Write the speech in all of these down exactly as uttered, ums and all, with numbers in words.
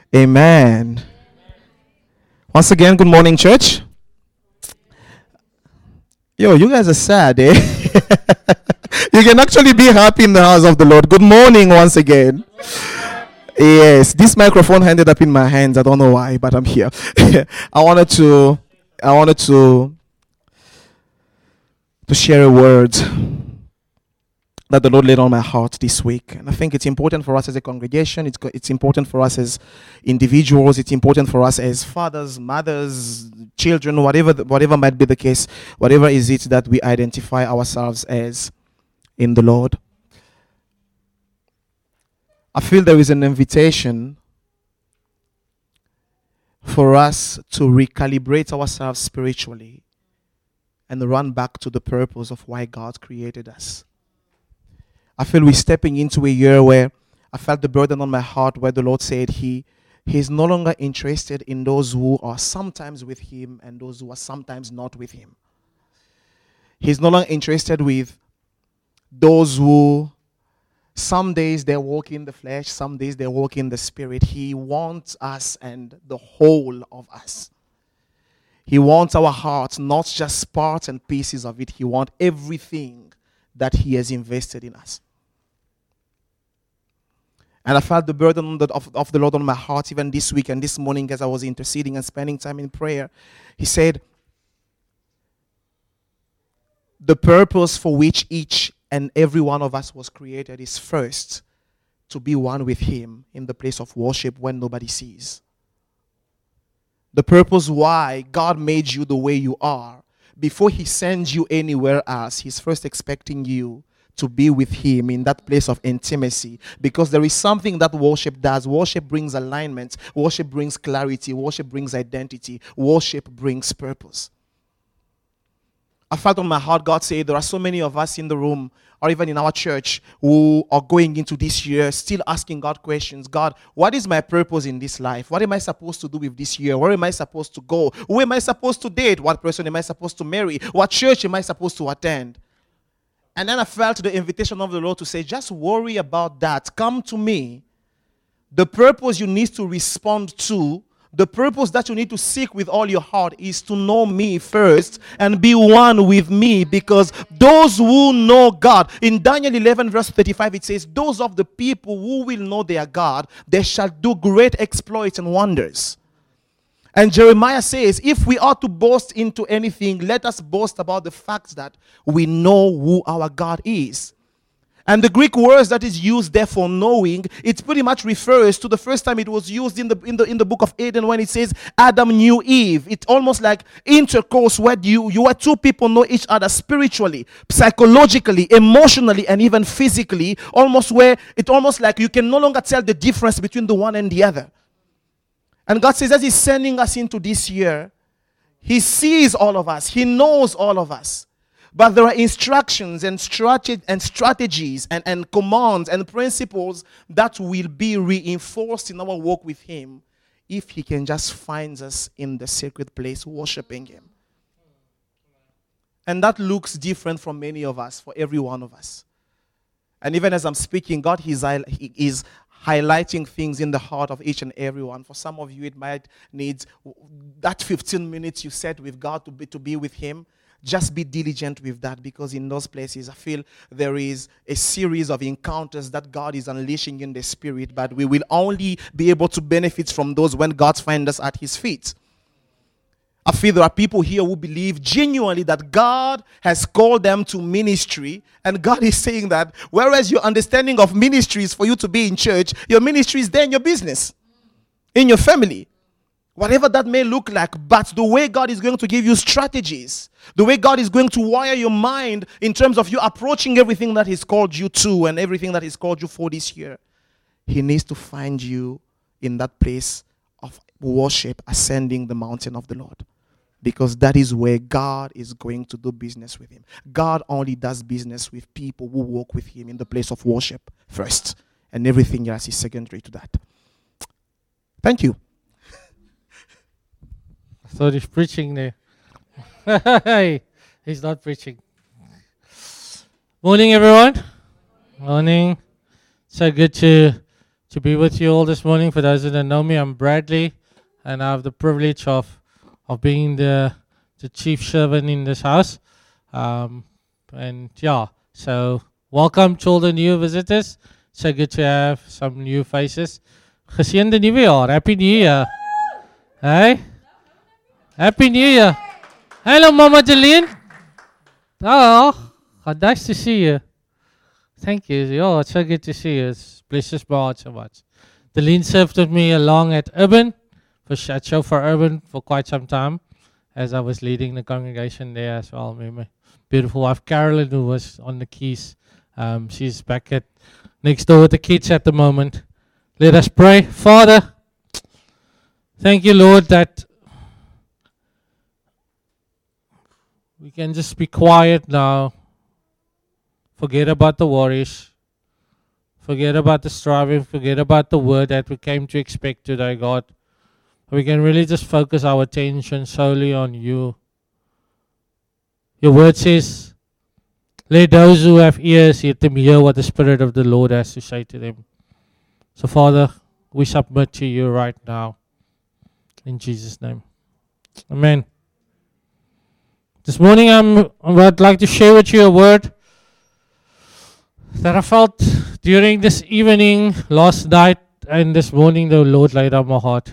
Amen. Once again, good morning, church. Yo, you guys are sad, eh? You can actually be happy in the house of the Lord. Good morning once again. Yes, this microphone ended up in my hands. I don't know why, but I'm here. I wanted to, I wanted to, to share a word that the Lord laid on my heart this week. And I think it's important for us as a congregation. It's, it's important for us as individuals. It's important for us as fathers, mothers, children, whatever, the, whatever might be the case, whatever is it that we identify ourselves as in the Lord. I feel there is an invitation for us to recalibrate ourselves spiritually and run back to the purpose of why God created us. I feel we're stepping into a year where I felt the burden on my heart where the Lord said he He's no longer interested in those who are sometimes with him and those who are sometimes not with him. He's no longer interested with those who some days they walk in the flesh, some days they walk in the spirit. He wants us and the whole of us. He wants our hearts, not just parts and pieces of it. He wants everything that he has invested in us. And I felt the burden of, of the Lord on my heart even this week and this morning as I was interceding and spending time in prayer. He said, the purpose for which each and every one of us was created is first to be one with him in the place of worship when nobody sees. The purpose why God made you the way you are, before he sends you anywhere else, he's first expecting you to be with him in that place of intimacy, because there is something that worship does. Worship brings alignment. Worship brings clarity. Worship brings identity. Worship brings purpose. I felt on my heart God say there are so many of us in the room or even in our church who are going into this year still asking God questions. God, what is my purpose in this life? What am I supposed to do with this year? Where am I supposed to go? Who am I supposed to date? What person am I supposed to marry? What church am I supposed to attend? And then I felt the invitation of the Lord to say, just worry about that. Come to me. The purpose you need to respond to, the purpose that you need to seek with all your heart is to know me first and be one with me, because those who know God, in Daniel eleven verse thirty-five, it says, those of the people who will know their God, they shall do great exploits and wonders. And Jeremiah says, if we are to boast into anything, let us boast about the fact that we know who our God is. And the Greek words that is used there for knowing, it pretty much refers to the first time it was used in the in the in the book of Eden when it says Adam knew Eve. It's almost like intercourse where you you are two people know each other spiritually, psychologically, emotionally, and even physically. Almost where it almost like you can no longer tell the difference between the one and the other. And God says, as he's sending us into this year, he sees all of us. He knows all of us. But there are instructions and, strate- and strategies and, and commands and principles that will be reinforced in our walk with him if he can just find us in the sacred place worshiping him. And that looks different from many of us, for every one of us. And even as I'm speaking, God is, he is highlighting things in the heart of each and every one. For some of you, it might need that fifteen minutes you set with God to be, to be with him. Just be diligent with that, because in those places, I feel there is a series of encounters that God is unleashing in the spirit, but we will only be able to benefit from those when God finds us at his feet. I feel there are people here who believe genuinely that God has called them to ministry, and God is saying that whereas your understanding of ministry is for you to be in church, your ministry is there in your business, in your family, whatever that may look like. But the way God is going to give you strategies, the way God is going to wire your mind in terms of you approaching everything that he's called you to and everything that he's called you for this year, he needs to find you in that place of worship, ascending the mountain of the Lord. Because that is where God is going to do business with him. God only does business with people who walk with him in the place of worship first. And everything else is secondary to that. Thank you. I thought he's preaching there. He's not preaching. Morning, everyone. Morning. So good to to be with you all this morning. For those who don't know me, I'm Bradley, and I have the privilege of of being the the chief servant in this house. Um, and yeah, so welcome to all the new visitors. So good to have some new faces. Geseënde nuwe jaar. Happy New Year. Hey? Happy New Year. Hello, Mama Jolene. Oh, nice to see you. Thank you. Oh, it's so good to see you. It blesses my heart so much. Jolene served with me along at Urban, for at Shofar Urban for quite some time, as I was leading the congregation there as well. My beautiful wife Carolyn, who was on the keys, um, she's back at next door with the kids at the moment. Let us pray. Father, thank you, Lord, that we can just be quiet now. Forget about the worries. Forget about the striving. Forget about the word that we came to expect today, God. We can really just focus our attention solely on you. Your word says, let those who have ears hear them hear what the Spirit of the Lord has to say to them. So, Father, we submit to you right now. In Jesus' name. Amen. This morning I'm, I would like to share with you a word that I felt during this evening, last night, and this morning the Lord laid on my heart.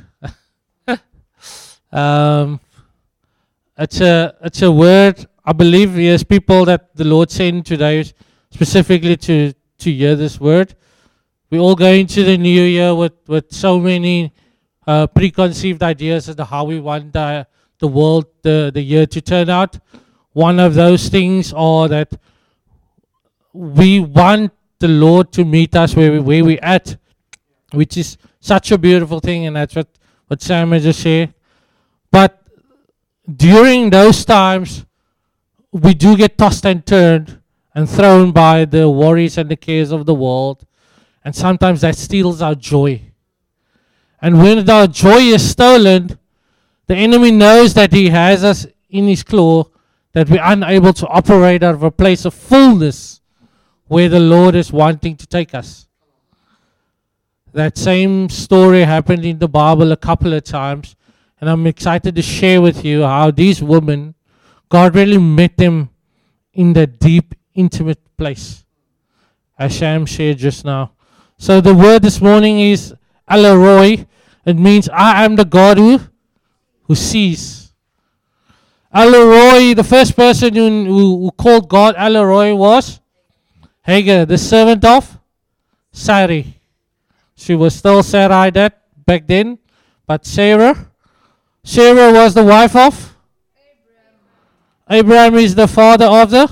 um, it's a it's a word, I believe there's people that the Lord sent today specifically to, to hear this word. We all go into the new year with, with so many uh, preconceived ideas as to how we want uh, the world, the, the year to turn out. One of those things are that we want the Lord to meet us where, we, where we're at, which is such a beautiful thing, and that's what, what Sam has just said. But during those times, we do get tossed and turned and thrown by the worries and the cares of the world. And sometimes that steals our joy. And when our joy is stolen, the enemy knows that he has us in his claw, that we're unable to operate out of a place of fullness where the Lord is wanting to take us. That same story happened in the Bible a couple of times. And I'm excited to share with you how these women, God really met them in that deep, intimate place, as Sham shared just now. So the word this morning is El Roi. It means I am the God who, who sees. El Roi, the first person who, who, who called God El Roi was Hagar, the servant of Sarai. She was still Sarai that back then, but Sarah. Sarah was the wife of Abraham. Abraham is the father of the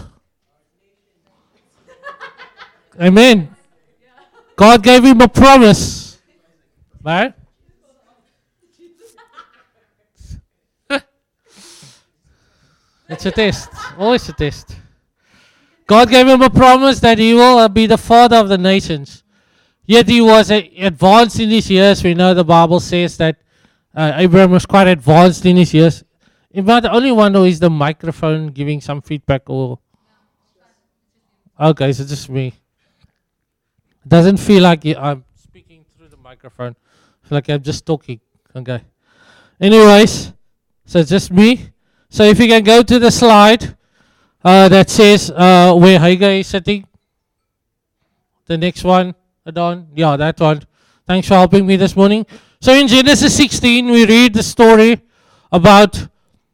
Amen. God gave him a promise. Right? It's a test. Always a test. God gave him a promise that he will uh, be the father of the nations. Yet he was uh, advanced in his years. We know the Bible says that uh, Abraham was quite advanced in his years. Am I the only one who is the microphone giving some feedback? Or okay, so just me. It doesn't feel like I'm speaking through the microphone. I feel like I'm just talking. Okay. Anyways, so it's just me. So if you can go to the slide uh, that says uh, where Hagar is sitting. The next one, Adon. Yeah, that one. Thanks for helping me this morning. So in Genesis sixteen, we read the story about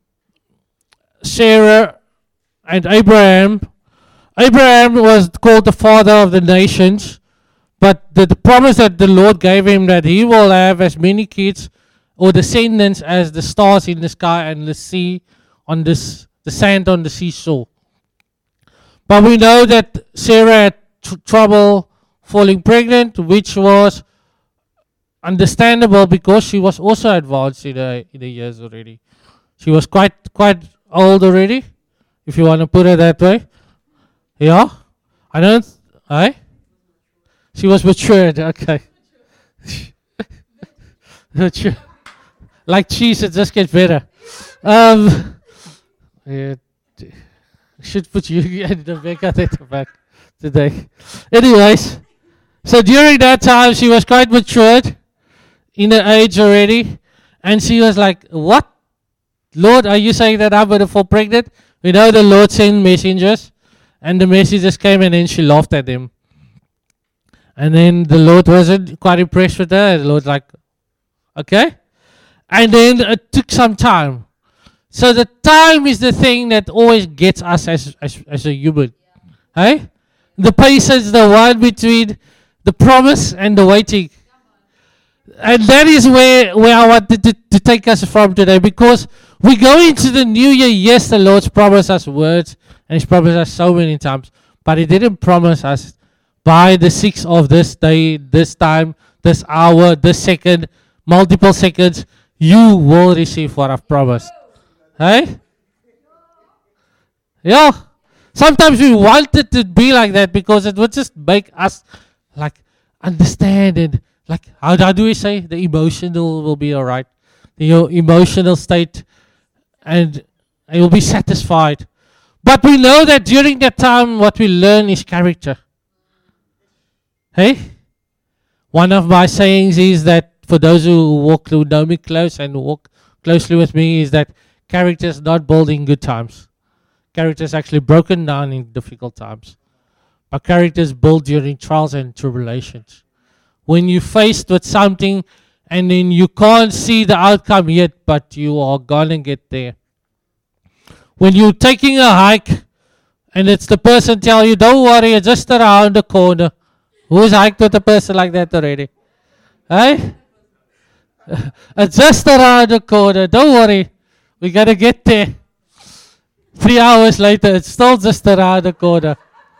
Sarah and Abraham. Abraham was called the father of the nations. But the, the promise that the Lord gave him that he will have as many kids or descendants as the stars in the sky and the sea on this, the sand on the seashore. But we know that Sarah had tr- trouble falling pregnant, which was understandable because she was also advanced in the, in the years already. She was quite quite old already, if you want to put it that way. Yeah? I don't... I? She was matured, okay. Mature. Like cheese, it just gets better. Um, yeah, should put you and Rebecca at the back today. Anyways, So during that time, she was quite matured in her age already. And she was like, what? Lord, are you saying that I'm going to fall pregnant? We know the Lord sent messengers. And the messengers came and then she laughed at them. And then the Lord wasn't quite impressed with her. The Lord like, okay. And then it took some time. So the time is the thing that always gets us as as, as a human. Yeah. Hey? The patience, the one between the promise and the waiting. And that is where, where I wanted to, to take us from today. Because we go into the new year. Yes, the Lord's promised us words. And He's promised us so many times. But He didn't promise us by the sixth of this day, this time, this hour, this second, multiple seconds, you will receive what I've promised. Hey? Yeah. Sometimes we want it to be like that because it would just make us like understand and like, how, how do we say? The emotional will be alright. Your emotional state and you'll be satisfied. But we know that during that time what we learn is character. Hey? One of my sayings is that for those who walk who know me close and walk closely with me is that character is not built in good times. Character is actually broken down in difficult times. But character is built during trials and tribulations. When you're faced with something and then you can't see the outcome yet, but you are gonna get there. When you're taking a hike and it's the person tell you, don't worry, it's just around the corner. Who's hiked with a person like that already? Hey? It's just around the corner. Don't worry. We got to get there. Three hours later, it's still just around the corner.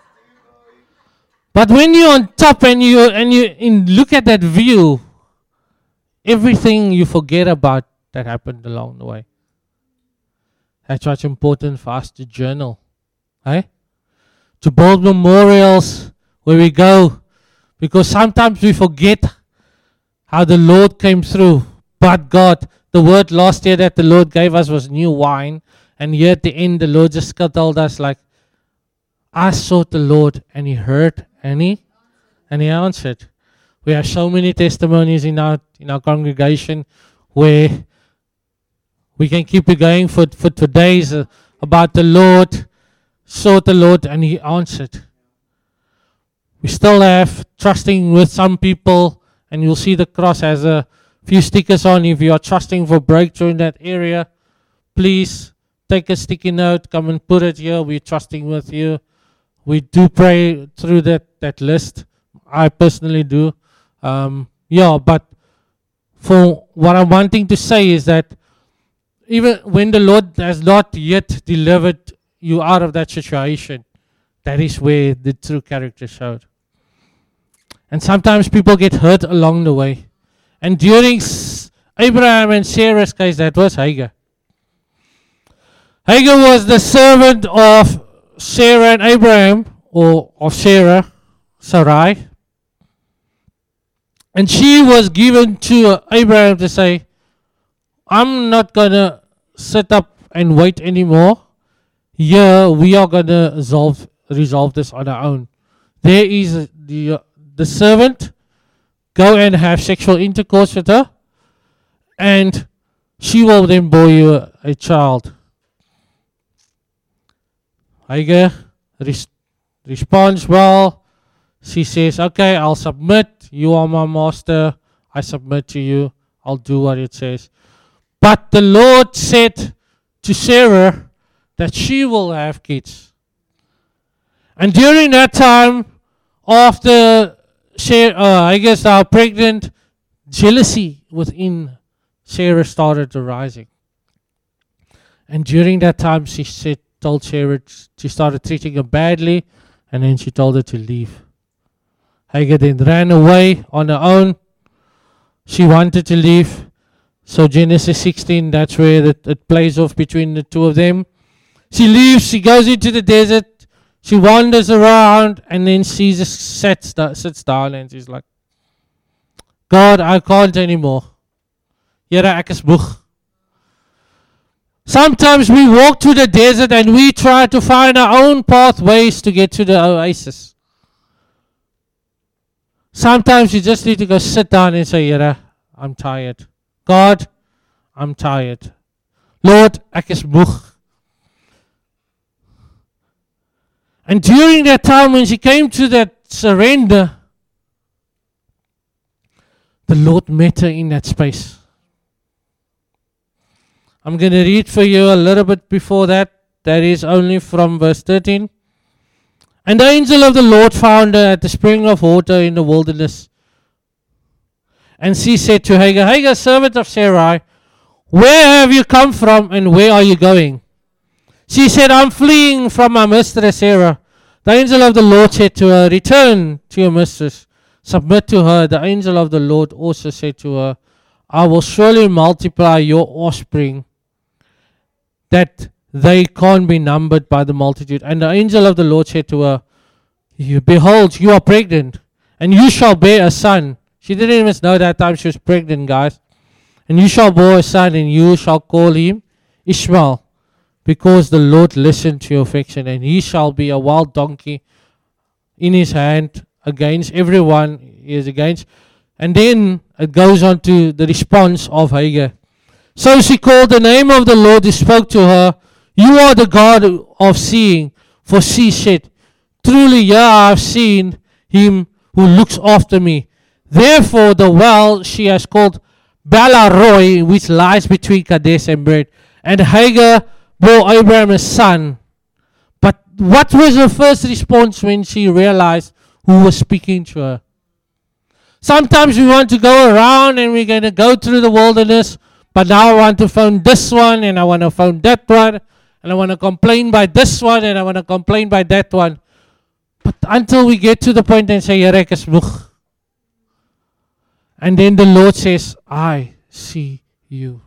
But when you're on top and you and you in look at that view, everything you forget about that happened along the way. That's what's important for us to journal. Hey? To build memorials where we go. Because sometimes we forget how the Lord came through. But God, the word last year that the Lord gave us was new wine. And here at the end, the Lord just told us like, I sought the Lord and He heard and He, and He answered. We have so many testimonies in our in our congregation where we can keep it going for, for, for days uh, about the Lord, sought the Lord and He answered. We still have trusting with some people, and you'll see the cross has a few stickers on. If you are trusting for breakthrough in that area, please take a sticky note, come and put it here. We're trusting with you. We do pray through that, that list. I personally do. Um, yeah, but for what I'm wanting to say is that even when the Lord has not yet delivered you out of that situation, that is where the true character showed. And sometimes people get hurt along the way. And during S- Abraham and Sarah's case, that was Hagar. Hagar was the servant of Sarah and Abraham, or of Sarah, Sarai. And she was given to uh, Abraham to say, I'm not going to sit up and wait anymore. Yeah, we are going to resolve, resolve this on our own. There is the, uh, the servant, go and have sexual intercourse with her, and she will then bear you a, a child. Hagar res- responds well. She says, okay, I'll submit. You are my master. I submit to you. I'll do what it says. But the Lord said to Sarah that she will have kids. And during that time, after Sarah, uh, I guess our pregnant, jealousy within Sarah started arising. And during that time, she said, told Sarah, she started treating her badly, and then she told her to leave. Hagar then ran away on her own. She wanted to leave. So Genesis sixteen, that's where it, it plays off between the two of them. She leaves, she goes into the desert, she wanders around, and then she just sits, sits down and she's like, God, I can't anymore. Here ek is moeg. Sometimes we walk to the desert and we try to find our own pathways to get to the oasis. Sometimes you just need to go sit down and say, Here, I'm tired. God, I'm tired. Lord, ek is moeg. And during that time when she came to that surrender, the Lord met her in that space. I'm going to read for you a little bit before that. That is only from verse thirteen. And the angel of the Lord found her at the spring of water in the wilderness. And she said to Hagar, Hagar, servant of Sarai, where have you come from and where are you going? She said, I'm fleeing from my mistress Sarah. The angel of the Lord said to her, return to your mistress. Submit to her. The angel of the Lord also said to her, I will surely multiply your offspring, that they can't be numbered by the multitude. And the angel of the Lord said to her, behold, you are pregnant, and you shall bear a son. She didn't even know that time she was pregnant, guys. And you shall bear a son, and you shall call him Ishmael, because the Lord listened to your affection, and he shall be a wild donkey in his hand against everyone he is against. And then it goes on to the response of Hagar. So she called the name of the Lord who spoke to her, you are the God of seeing. For she said, truly, yeah, I have seen him who looks after me. Therefore, the well she has called Belah-roi, which lies between Kadesh and Bered. And Hagar bore Abraham a son. But what was her first response when she realized who was speaking to her? Sometimes we want to go around and we're going to go through the wilderness, but now I want to phone this one and I want to phone that one, and I want to complain by this one and I want to complain by that one. But until we get to the point and say, Here ek is moeg. And then the Lord says, I see you.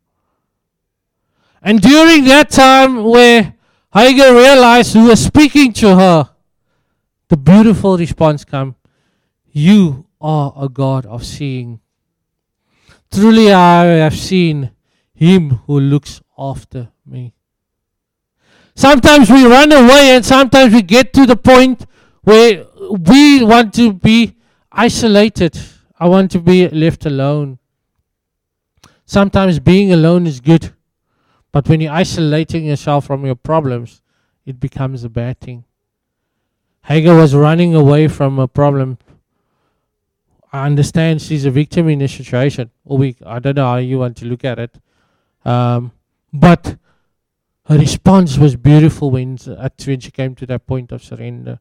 And during that time where Hagar realized who was speaking to her, the beautiful response comes, you are a God of seeing. Truly I have seen him who looks after me. Sometimes we run away and sometimes we get to the point where we want to be isolated. I want to be left alone. Sometimes being alone is good. But when you're isolating yourself from your problems, it becomes a bad thing. Hagar was running away from a problem. I understand she's a victim in this situation. Or we, I don't know how you want to look at it. Um, but her response was beautiful when, when she came to that point of surrender.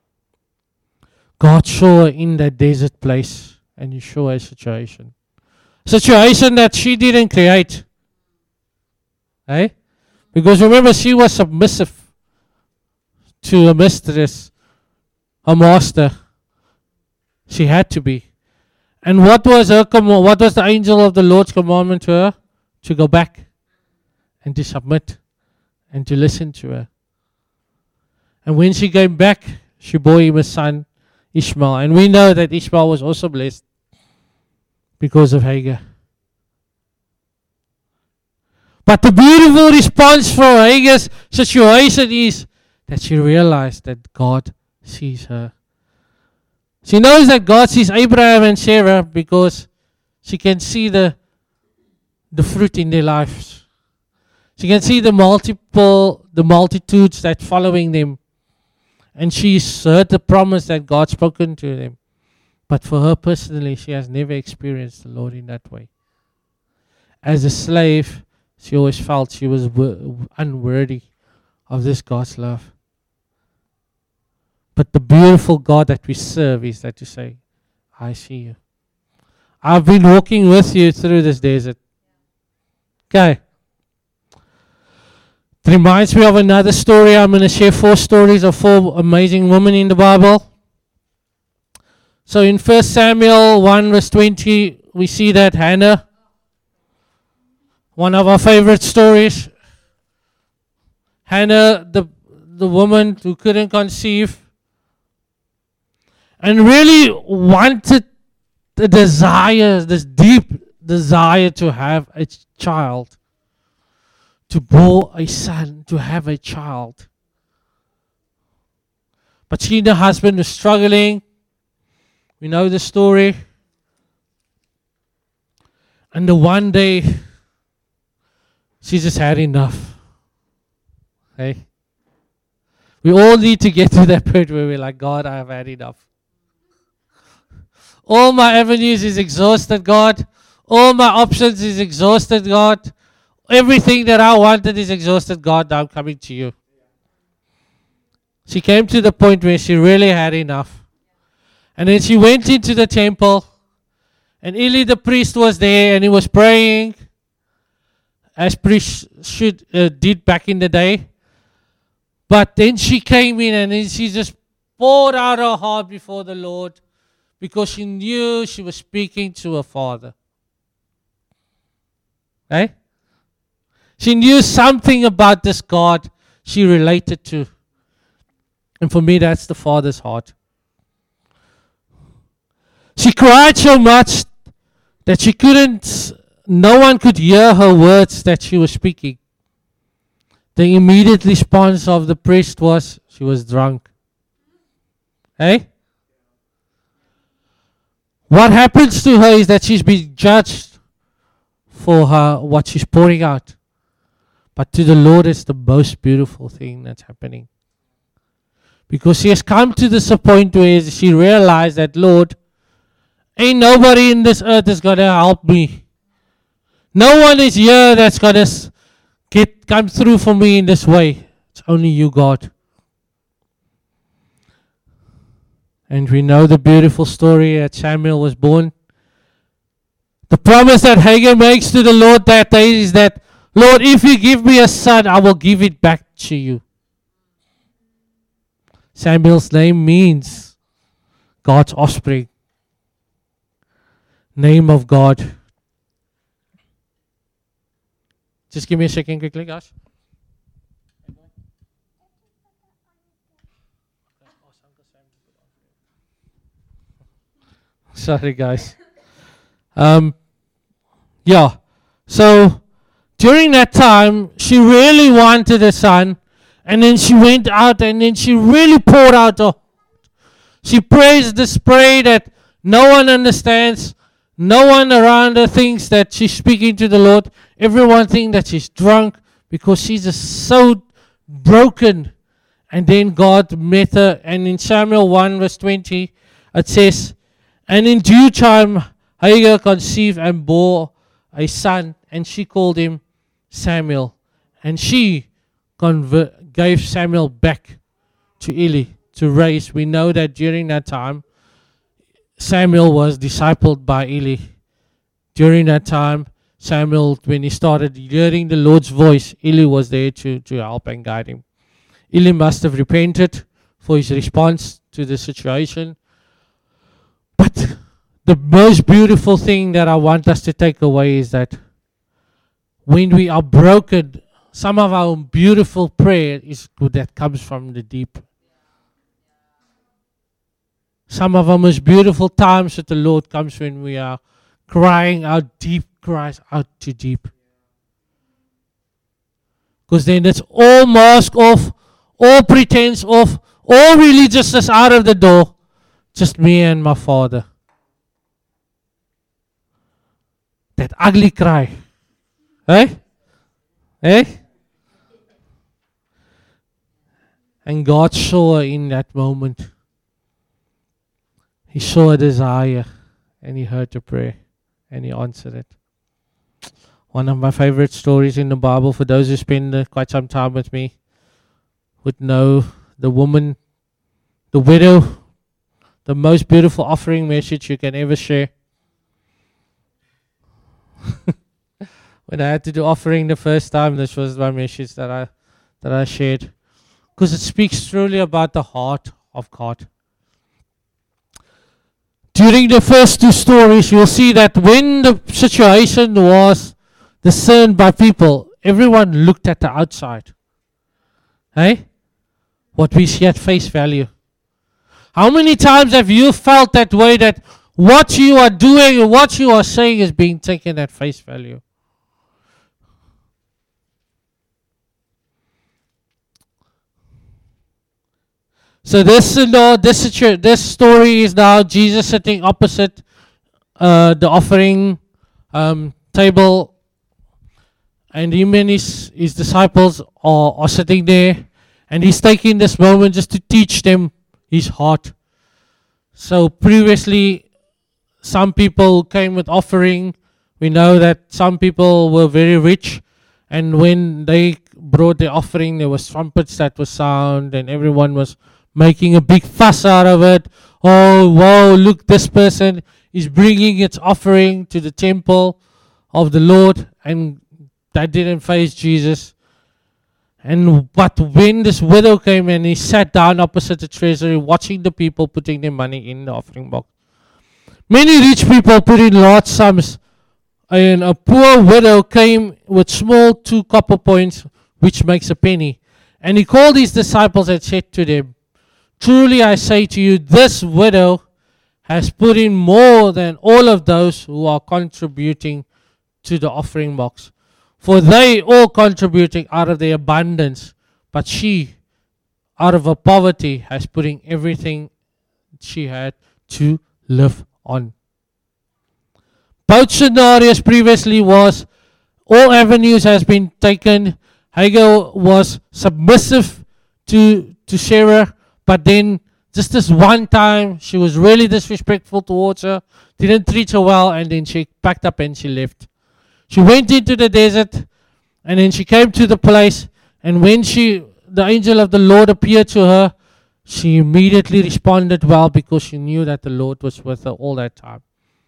God saw her in that desert place, and He saw her situation. Situation that she didn't create. Eh? Because remember, she was submissive to a mistress, a master. She had to be. And what was her com- what was the angel of the Lord's commandment to her? To go back and to submit and to listen to her. And when she came back, she bore him a son, Ishmael. And we know that Ishmael was also blessed because of Hagar. But the beautiful response for Hagar's situation is that she realized that God sees her. She knows that God sees Abraham and Sarah because she can see the, the fruit in their lives. She can see the multiple, the multitudes that following them. And she's heard the promise that God spoken to them. But for her personally, she has never experienced the Lord in that way. As a slave, she always felt she was w- unworthy of this God's love. But the beautiful God that we serve is that you say, I see you. I've been walking with you through this desert. Okay. It reminds me of another story. I'm going to share four stories of four amazing women in the Bible. So in First Samuel one verse twenty, we see that Hannah, one of our favorite stories. Hannah, the, the woman who couldn't conceive, and really wanted the desire, this deep desire to have a child, to bore a son, to have a child. But she and her husband were struggling We know the story. And the one day, she just had enough. Hey? We all need to get to that point where we're like, God, I have had enough. All my avenues is exhausted, God. All my options is exhausted, God. Everything that I wanted is exhausted, God. Now I'm coming to you. She came to the point where she really had enough. And then she went into the temple. And Eli the priest was there and he was praying. As priests should, uh, did back in the day. But then she came in and then she just poured out her heart before the Lord. Because she knew she was speaking to her Father. Eh? She knew something about this God she related to. And for me, that's the Father's heart. She cried so much that she couldn't, no one could hear her words that she was speaking. The immediate response of the priest was, she was drunk. Eh? What happens to her is that she's been judged for her, what she's pouring out. But to the Lord, it's the most beautiful thing that's happening. Because she has come to this point where she realized that, Lord, ain't nobody in this earth is going to help me. No one is here that's going to get come through for me in this way. It's only you, God. And we know the beautiful story that Samuel was born. The promise that Hagar makes to the Lord that day is that, Lord, if you give me a son, I will give it back to you. Samuel's name means God's offspring. Name of God. Just give me a second quickly, guys. Sorry, guys. Um, yeah. So, during that time, she really wanted a son. And then she went out and then she really poured out her. She prays this prayer that no one understands. No one around her thinks that she's speaking to the Lord. Everyone thinks that she's drunk because she's just so broken. And then God met her. And in Samuel one verse twenty, it says, and in due time, Hagar conceived and bore a son, and she called him Samuel. And she conver- gave Samuel back to Eli to raise. We know that during that time, Samuel was discipled by Eli. During that time, Samuel, when he started hearing the Lord's voice, Eli was there to, to help and guide him. Eli must have repented for his response to the situation. But the most beautiful thing that I want us to take away is that when we are broken, some of our beautiful prayer is good that comes from the deep. Some of our most beautiful times with the Lord comes when we are crying out deep cries out to deep. Because then it's all mask off, all pretense off, all religiousness out of the door. Just me and my Father. That ugly cry. Eh? Eh? And God saw her in that moment. He saw a desire and he heard the prayer and he answered it. One of my favorite stories in the Bible, for those who spend uh, quite some time with me, would know the woman, the widow, the most beautiful offering message you can ever share. When I had to do offering the first time, this was my message that I that I shared. Because it speaks truly about the heart of God. During the first two stories, you'll see that when the situation was discerned by people, everyone looked at the outside. Hey? What we see at face value. How many times have you felt that way, that what you are doing and what you are saying is being taken at face value? So this, you know, this situ- this story is now Jesus sitting opposite uh, the offering um, table, and him and his, his disciples are, are sitting there, and he's taking this moment just to teach them his heart. So previously, some people came with offering. We know that some people were very rich, and when they brought the offering, there was trumpets that were sound, and everyone was making a big fuss out of it. Oh, wow, look, this person is bringing its offering to the temple of the Lord, and that didn't faze Jesus. And but when this widow came and he sat down opposite the treasury, watching the people putting their money in the offering box. Many rich people put in large sums, and a poor widow came with small two copper points, which makes a penny. And he called his disciples and said to them, truly I say to you, this widow has put in more than all of those who are contributing to the offering box. For they all contributing out of their abundance, but she, out of her poverty, has put in everything she had to live on. Both scenarios previously was, all avenues has been taken. Hagar was submissive to, to Sarah, but then just this one time, she was really disrespectful towards her, didn't treat her well, and then she packed up and she left. She went into the desert, and then she came to the place, and when she, the angel of the Lord appeared to her, she immediately responded well because she knew that the Lord was with her all that time.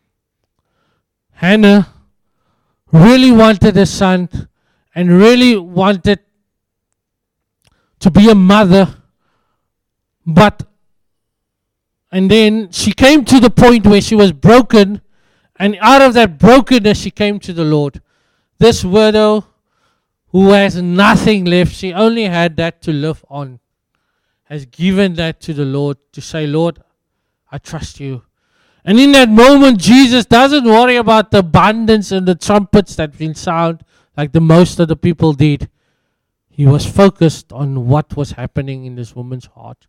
Hannah really wanted a son and really wanted to be a mother, but and then she came to the point where she was broken, and out of that brokenness she came to the Lord. This widow who has nothing left, she only had that to live on, has given that to the Lord to say, Lord, I trust you. And in that moment, Jesus doesn't worry about the abundance and the trumpets that will sound like the most of the people did. He was focused on what was happening in this woman's heart.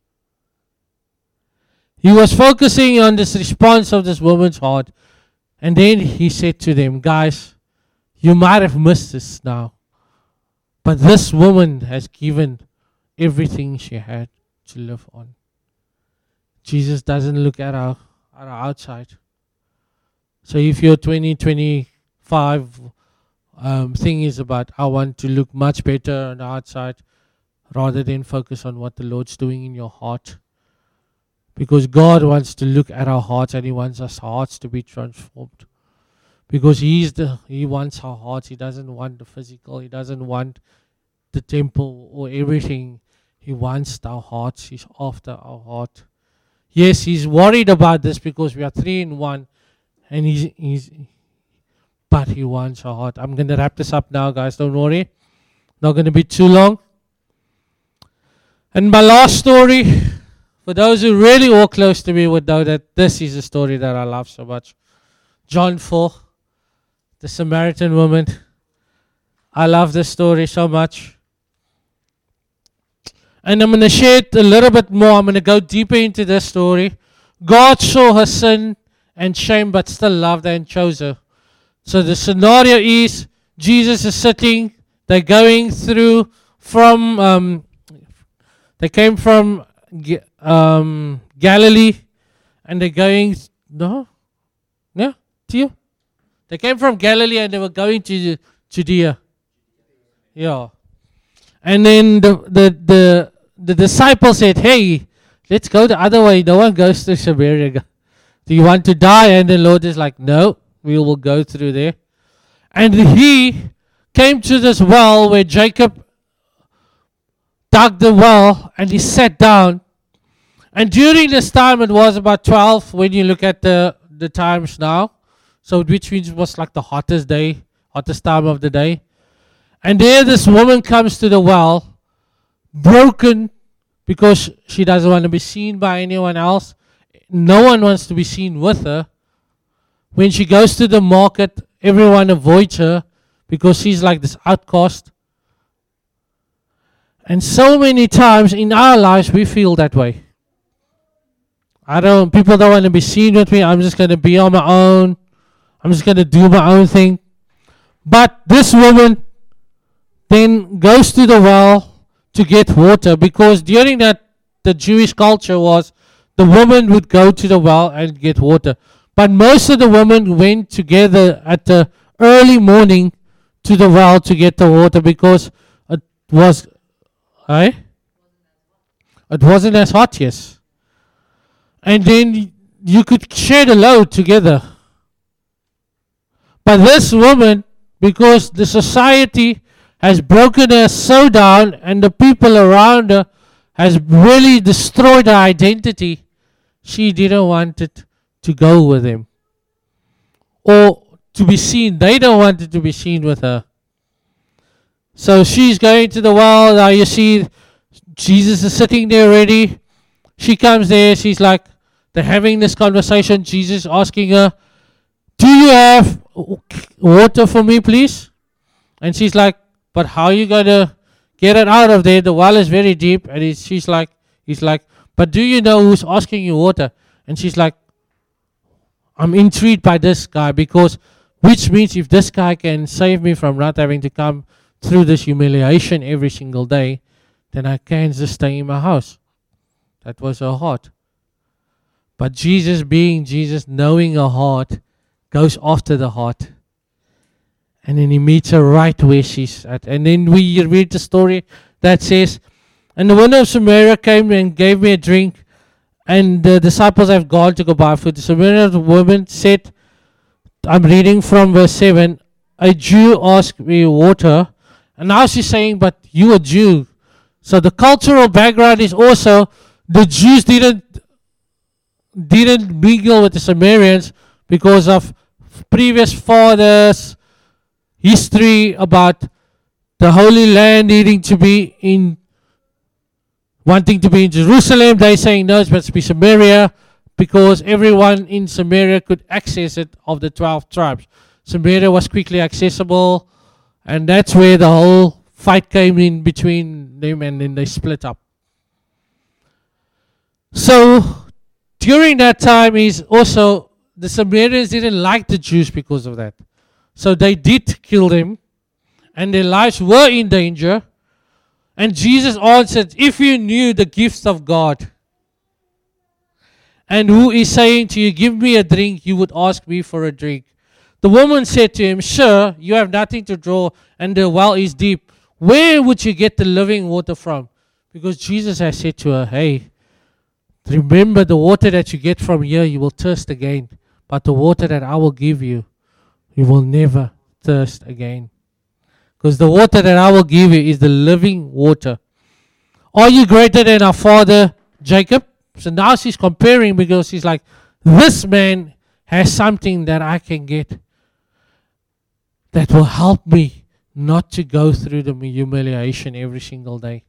He was focusing on this response of this woman's heart. And then he said to them, guys, you might have missed this now, but this woman has given everything she had to live on. Jesus doesn't look at our, at our outside. So if your twenty twenty-five um, thing is about, I want to look much better on the outside, rather than focus on what the Lord's doing in your heart. Because God wants to look at our hearts, and He wants our hearts to be transformed. Because He's the He wants our hearts. He doesn't want the physical. He doesn't want the temple or everything. He wants our hearts. He's after our heart. Yes, He's worried about this because we are three in one, and He's He's. But He wants our heart. I'm going to wrap this up now, guys. Don't worry. Not going to be too long. And my last story, for those who really are close to me would know that this is a story that I love so much. John four, the Samaritan woman. I love this story so much. And I'm going to share it a little bit more. I'm going to go deeper into this story. God saw her sin and shame, but still loved her and chose her. So the scenario is, Jesus is sitting, they're going through from, um, they came from um, Galilee, and they're going, no, yeah, to you. They came from Galilee and they were going to Judea. Yeah. And then the, the, the, the disciples said, hey, let's go the other way. No one goes to Samaria. Do you want to die? And the Lord is like, no, we will go through there. And he came to this well where Jacob dug the well, and he sat down. And during this time, it was about twelve when you look at the, the times now. So which means it was like the hottest day, hottest time of the day. And there this woman comes to the well, broken, because she doesn't want to be seen by anyone else. No one wants to be seen with her. When she goes to the market, everyone avoids her because she's like this outcast. And so many times in our lives we feel that way. I don't, people don't want to be seen with me. I'm just going to be on my own. I'm just going to do my own thing. But this woman then goes to the well to get water, because during that, the Jewish culture was the woman would go to the well and get water. But most of the women went together at the early morning to the well to get the water, because it was, eh? It wasn't as hot, yes. And then you could share the load together. But this woman, because the society has broken her so down and the people around her has really destroyed her identity, she didn't want it to go with him. Or to be seen. They don't want it to be seen with her. So she's going to the well. Now you see Jesus is sitting there already. She comes there. She's like, they're having this conversation. Jesus asking her, do you have water for me, please? And she's like, but how are you going to get it out of there? The well is very deep. And he's, she's like, he's like, but do you know who's asking you water? And she's like, I'm intrigued by this guy, because which means if this guy can save me from not having to come through this humiliation every single day, then I can just stay in my house. That was her heart. But Jesus, being Jesus, knowing her heart, goes after the heart. And then he meets her right where she's at. And then we read the story that says, and the woman of Samaria came and gave me a drink, and the disciples have gone to go buy food. The Samaritan woman said, I'm reading from verse seven, a Jew asked me water. And now she's saying, but you a Jew. So the cultural background is also, the Jews didn't didn't mingle with the Samaritans because of previous fathers' history about the Holy Land needing to be in, wanting to be in Jerusalem. They're saying no, it's supposed to be Samaria, because everyone in Samaria could access it of the twelve tribes. Samaria was quickly accessible, and that's where the whole fight came in between them, and then they split up. So during that time is also, the Samaritans didn't like the Jews because of that. So they did kill them, and their lives were in danger. And Jesus answered, if you knew the gifts of God, and who is saying to you, give me a drink, you would ask me for a drink. The woman said to him, sir, you have nothing to draw, and the well is deep. Where would you get the living water from? Because Jesus has said to her, hey, remember, the water that you get from here, you will thirst again. But the water that I will give you, you will never thirst again. Because the water that I will give you is the living water. Are you greater than our father Jacob? So now she's comparing, because she's like, this man has something that I can get that will help me not to go through the humiliation every single day.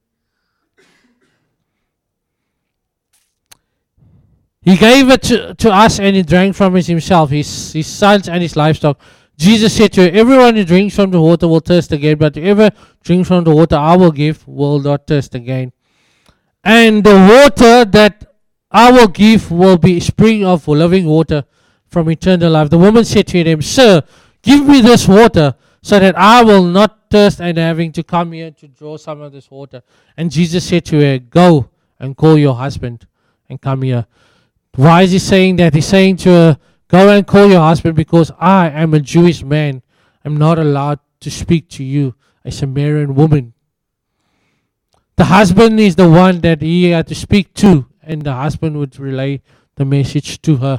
He gave it to, to us, and he drank from it himself, his, his sons and his livestock. Jesus said to her, everyone who drinks from the water will thirst again, but whoever drinks from the water I will give will not thirst again. And the water that I will give will be a spring of living water from eternal life. The woman said to him, sir, give me this water so that I will not thirst and having to come here to draw some of this water. And Jesus said to her, go and call your husband and come here. Why is he saying that? He's saying to her, go and call your husband, because I am a Jewish man. I'm not allowed to speak to you, a Samaritan woman. The husband is the one that he had to speak to, and the husband would relay the message to her.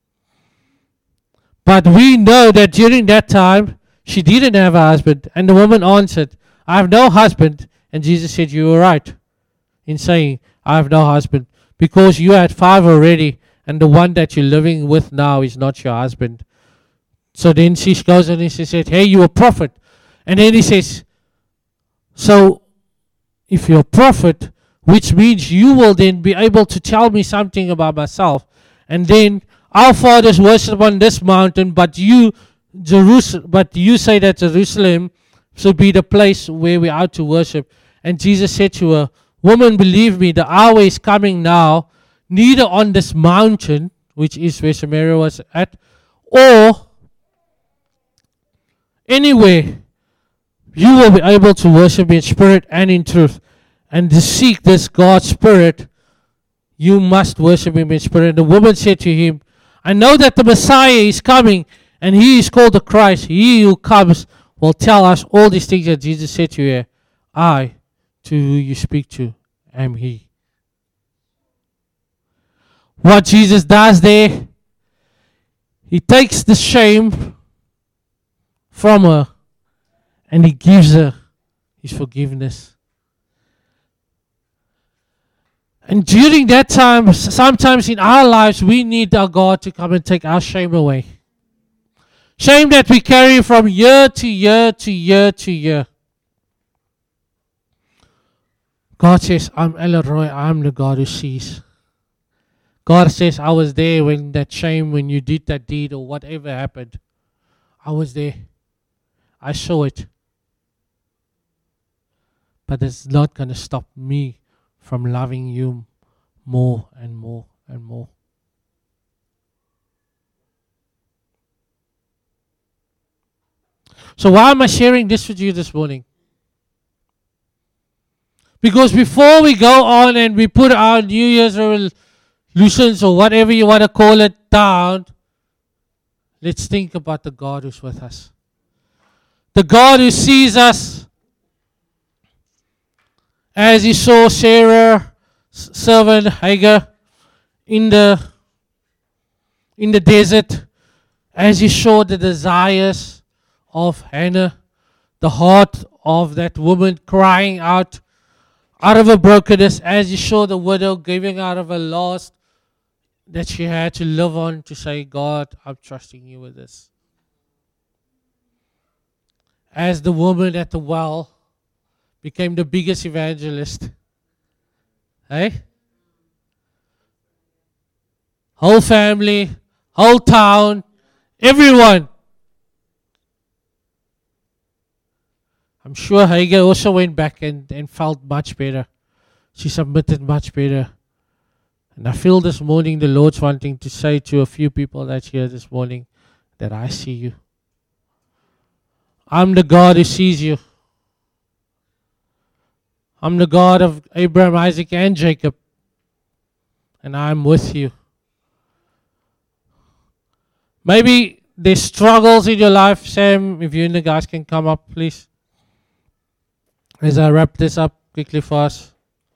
But we know that during that time, she didn't have a husband. And the woman answered, I have no husband. And Jesus said, you were right in saying, I have no husband, because you had five already, and the one that you're living with now is not your husband. So then she goes and she said, hey, you're a prophet. And then he says, so if you're a prophet, which means you will then be able to tell me something about myself. And then our fathers worship on this mountain, but you, Jerusalem, but you say that Jerusalem should be the place where we are to worship. And Jesus said to her, woman, believe me, the hour is coming now neither on this mountain, which is where Samaria was at, or anywhere. You will be able to worship in spirit and in truth. And to seek this God's spirit, you must worship him in spirit. And the woman said to him, I know that the Messiah is coming, and he is called the Christ. He who comes will tell us all these things that Jesus said to her. I, to who you speak to, am he. What Jesus does there, he takes the shame from her and he gives her his forgiveness. And during that time, sometimes in our lives, we need our God to come and take our shame away. Shame that we carry from year to year to year to year. God says, I'm El Roi, I'm the God who sees. God says, I was there when that shame, when you did that deed or whatever happened. I was there. I saw it. But it's not going to stop me from loving you more and more and more. So why am I sharing this with you this morning? Because before we go on and we put our New Year's resolutions or whatever you want to call it down, let's think about the God who's with us. The God who sees us as he saw Sarah's servant Hagar in the in the desert, as he saw the desires of Hannah, the heart of that woman crying out out of her brokenness, as he saw the widow giving out of her last that she had to live on, to say, God, I'm trusting you with this. As the woman at the well became the biggest evangelist. Hey? Whole family, whole town, everyone. I'm sure Hagar also went back and, and felt much better. She submitted much better. And I feel this morning the Lord's wanting to say to a few people that's here this morning that I see you. I'm the God who sees you. I'm the God of Abraham, Isaac, and Jacob. And I'm with you. Maybe there's struggles in your life. Sam, if you and the guys can come up, please. As I wrap this up quickly for us.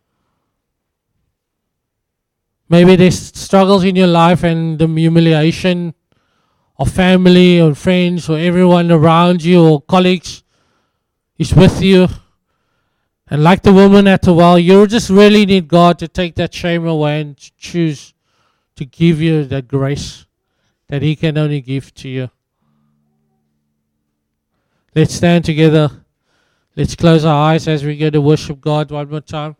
Maybe there's struggles in your life and the humiliation of family or friends or everyone around you or colleagues is with you. And like the woman at the well, you just really need God to take that shame away and choose to give you that grace that he can only give to you. Let's stand together. Let's close our eyes as we go to worship God one more time.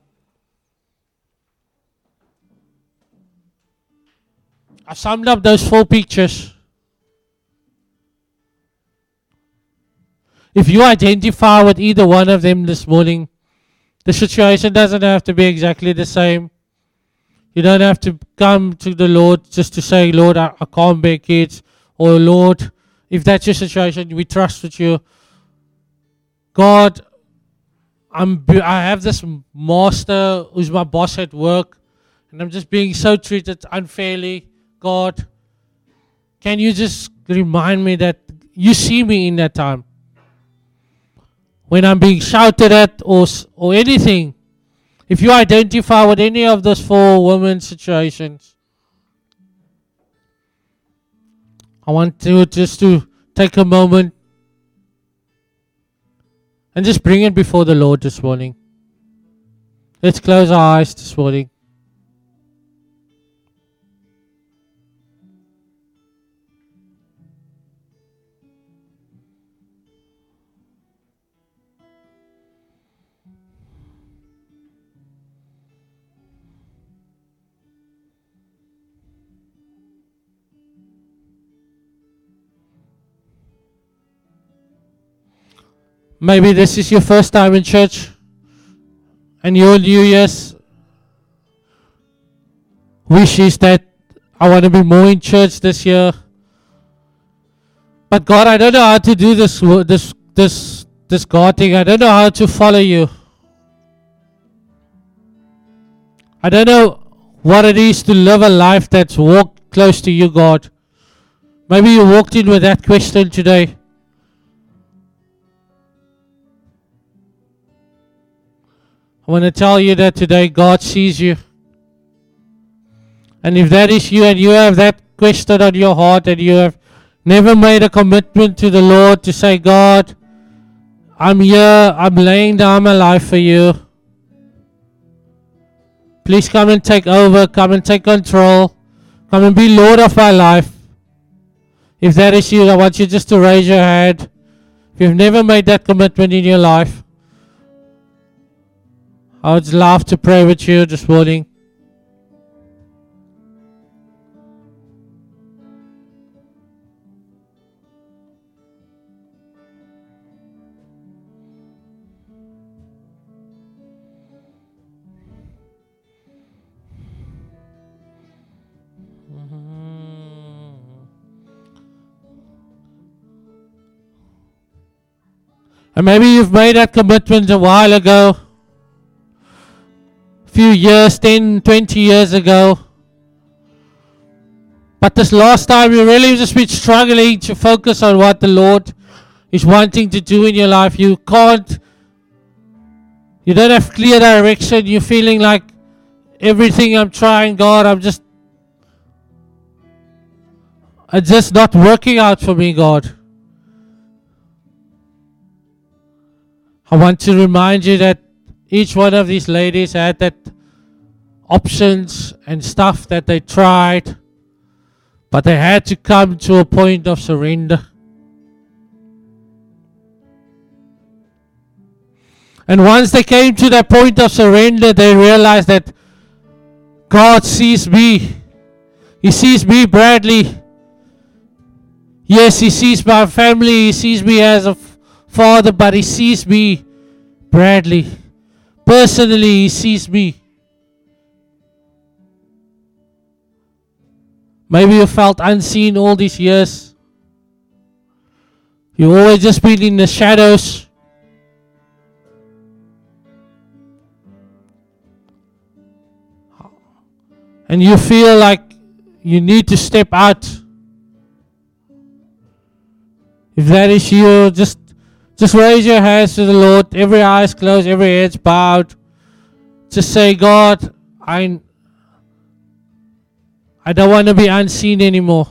I summed up those four pictures. If you identify with either one of them this morning, the situation doesn't have to be exactly the same. You don't have to come to the Lord just to say, Lord, I, I can't bear kids. Or Lord, if that's your situation, we trust with you. God, I'm, I have this master who's my boss at work, and I'm just being so treated unfairly. God, can you just remind me that you see me in that time? When I'm being shouted at or or anything, if you identify with any of those four women situations, I want you just to take a moment and just bring it before the Lord this morning. Let's close our eyes this morning. Maybe this is your first time in church and your New Year's wish is that I want to be more in church this year. But God, I don't know how to do this this this this God thing. I don't know how to follow you. I don't know what it is to live a life that's walked close to you, God. Maybe you walked in with that question today. I want to tell you that today God sees you. And if that is you and you have that question on your heart and you have never made a commitment to the Lord to say, God, I'm here, I'm laying down my life for you. Please come and take over, come and take control, come and be Lord of my life. If that is you, I want you just to raise your hand. If you've never made that commitment in your life, I would love to pray with you this morning. And maybe you've made that commitment a while ago, a few years, ten, twenty years ago. But this last time you really just been struggling to focus on what the Lord is wanting to do in your life. You can't, you don't have clear direction. You're feeling like everything I'm trying, God, I'm just, it's just not working out for me, God. I want to remind you that each one of these ladies had that options and stuff that they tried, but they had to come to a point of surrender. And once they came to that point of surrender, they realized that God sees me. He sees me, Bradley. Yes, He sees my family. He sees me as a Father, but He sees me, Bradley. Personally, He sees me. Maybe you felt unseen all these years. You've always just been in the shadows. And you feel like you need to step out. If that is you, just Just raise your hands to the Lord. Every eye is closed, every head's bowed. Just say, God, I, I don't want to be unseen anymore.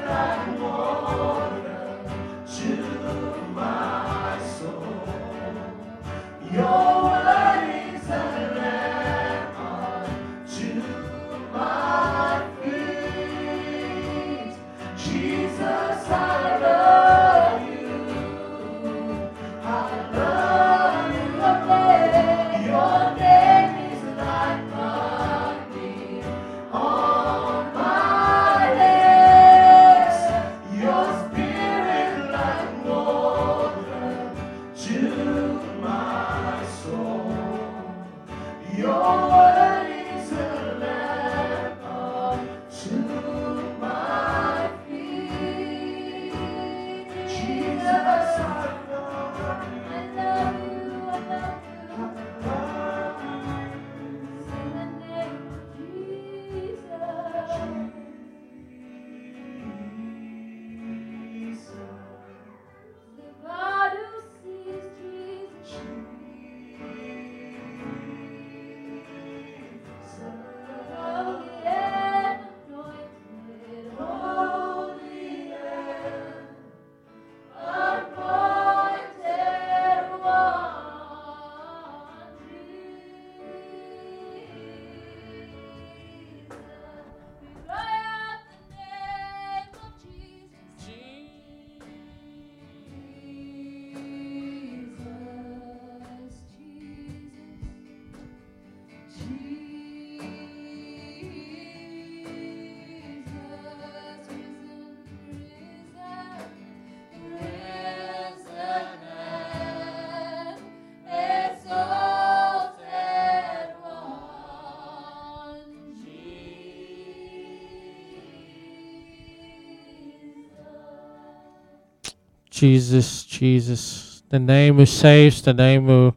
Jesus, Jesus, the name who saves, the name who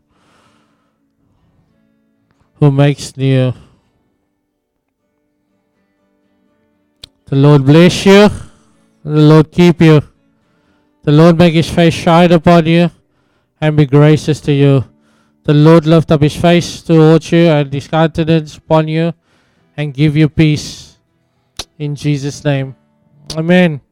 who makes new. The Lord bless you, the Lord keep you, the Lord make his face shine upon you and be gracious to you. The Lord lift up his face towards you and his countenance upon you and give you peace. In Jesus' name. Amen.